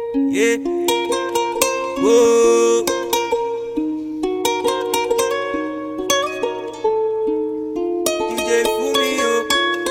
Yeah. Whoa. DJ Fuminho.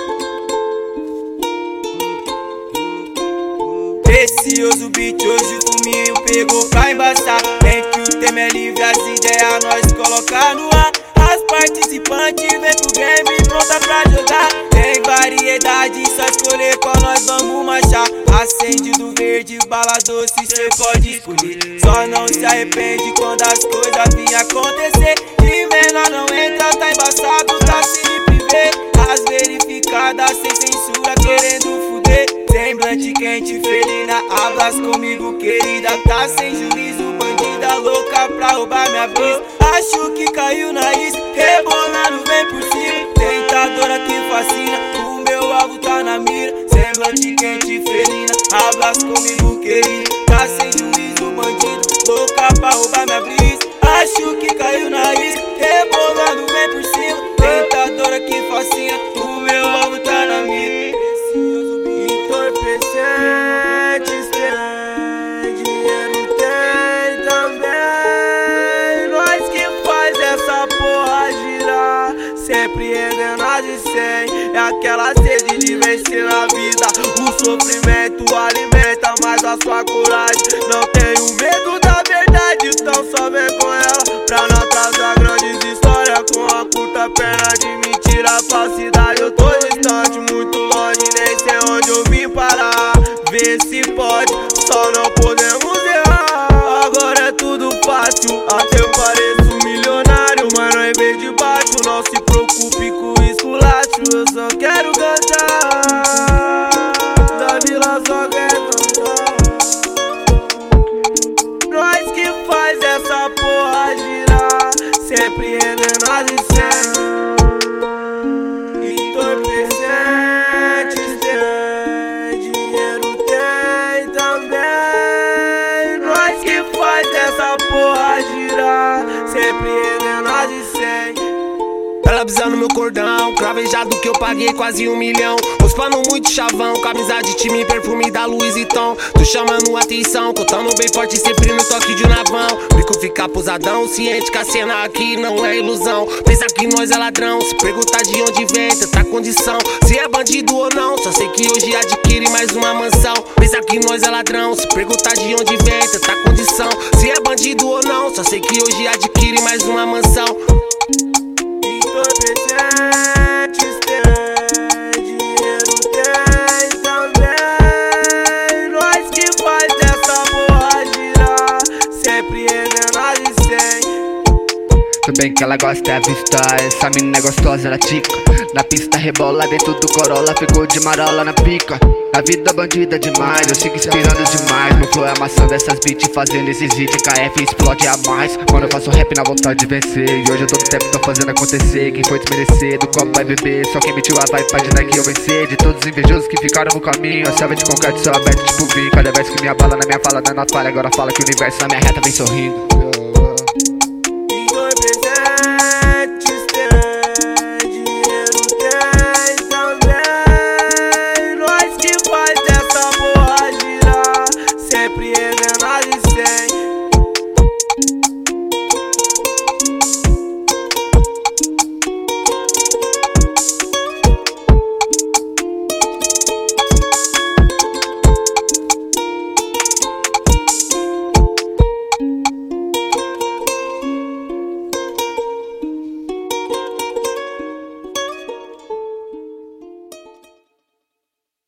Precioso beat, hoje o Fuminho pegou pra embaçar. Tem que o tema é livre, as ideias nós colocar no ar. As participantes vem pro game pronta pra jogar. Tem variedade, só escolher qual nós vamos marchar. Acende do verde, bala doce, cê pode escolher. Só não se arrepende quando as coisas vêm acontecer. De menor não entra, tá embaçado, tá sem privê. As verificadas sem censura, querendo fuder. Semblante quente, felina, hablas comigo, querida. Tá sem juízo, bandida louca pra roubar minha brisa. Acho que caiu na isca, rebolando vem por cima. Tentadora que fascina, o meu alvo tá na mira. Semblante quente, felina, hablas comigo, querida. Tá sem juízo, bandido, louca pra roubar minha brisa. Acho que caiu na isca, rebolando vem por cima. Tentadora que fascina, o meu alvo tá na mira. Entorpecentes tem, dinheiro tem também. Nós que faz essa porra girar, sempre rendendo as de 100. É aquela sede de vencer na vida. O sofrimento alimenta mais a sua coragem. Não tenho medo da verdade, então só vem com ela. Pra não atrasar grandes histórias com a curta perna de mentira, falsidade. Eu tô distante, muito longe, nem sei onde eu vim parar. Vê se pode, só não podemos errar. Agora é tudo fácil, até eu pareço milionário. Mas não é bem de baixo, não se preocupe com esculacho. Eu só quero cantar, da vila só quero cantar. Nós que faz essa porra girar, sempre rendendo as de 100. Entorpecentes tem, dinheiro tem também. Nós que faz essa porra girar, sempre rendendo as de 100. Ela pisa no meu cordão, cravejado que eu paguei quase 1 milhão. Os pano muito chavão, camisa de time, perfume da Louis Vuitton. Tô chamando atenção, contando bem forte, sempre no toque de navão. Bico fica pousadão, ciente que a cena aqui não é ilusão. Pensa que nós é ladrão, se perguntar de onde vem, tanta condição. Se é bandido ou não, só sei que hoje adquire mais uma mansão. Pensa que nós é ladrão, se perguntar de onde vem, tanta condição. Se é bandido ou não, só sei que hoje adquire mais uma mansão. Entorpecentes tem, dinheiro tem também. Nós que faz essa porra girar, sempre rendendo as de 100. Tudo bem que ela gosta é vista, essa menina é gostosa, ela tica. Na pista rebola, dentro do Corolla, ficou de marola na pica. Na vida bandida demais, eu sigo inspirando demais. Meu flow é amassando essas beats, fazendo esses hits. KF explode a mais. Mano, eu faço rap na vontade de vencer. E hoje eu tô no tempo, tô fazendo acontecer. Quem foi desmerecer, do copo vai beber. Só quem mentiu a vibe pra dizer que eu vencer. De todos os invejosos que ficaram no caminho, a selva de concreto, céu aberto tipo vinho. Cada vez que minha bala na minha fala, dando a falha, agora fala que o universo na minha reta vem sorrindo.